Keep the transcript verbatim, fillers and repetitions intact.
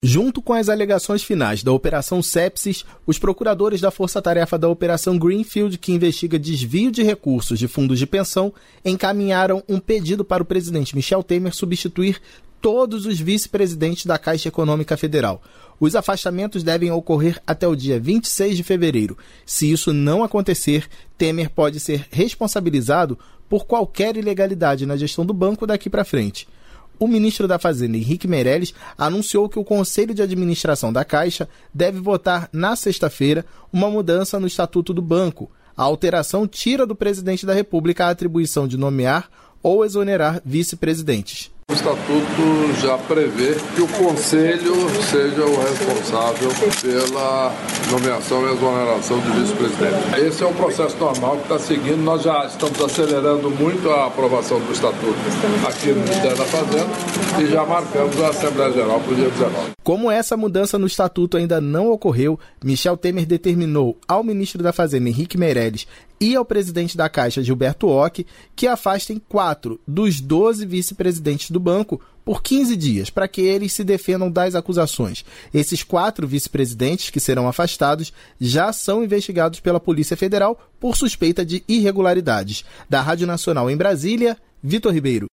Junto com as alegações finais da Operação Sepsis, os procuradores da Força-Tarefa da Operação Greenfield, que investiga desvio de recursos de fundos de pensão, encaminharam um pedido para o presidente Michel Temer substituir todos os vice-presidentes da Caixa Econômica Federal. Os afastamentos devem ocorrer até o dia vinte e seis de fevereiro. Se isso não acontecer, Temer pode ser responsabilizado por qualquer ilegalidade na gestão do banco daqui para frente. O ministro da Fazenda, Henrique Meirelles, anunciou que o Conselho de Administração da Caixa deve votar na sexta-feira uma mudança no Estatuto do Banco. A alteração tira do presidente da República a atribuição de nomear ou exonerar vice-presidentes. O Estatuto já prevê que o Conselho seja o responsável pela nomeação e exoneração de vice-presidente. Esse é um processo normal que está seguindo. Nós já estamos acelerando muito a aprovação do Estatuto aqui no Ministério da Fazenda e já marcamos a Assembleia Geral para o dia dezenove. Como essa mudança no Estatuto ainda não ocorreu, Michel Temer determinou ao ministro da Fazenda, Henrique Meirelles, e ao presidente da Caixa, Gilberto Occhi, que afastem quatro dos doze vice-presidentes do banco por quinze dias, para que eles se defendam das acusações. Esses quatro vice-presidentes que serão afastados já são investigados pela Polícia Federal por suspeita de irregularidades. Da Rádio Nacional em Brasília, Vitor Ribeiro.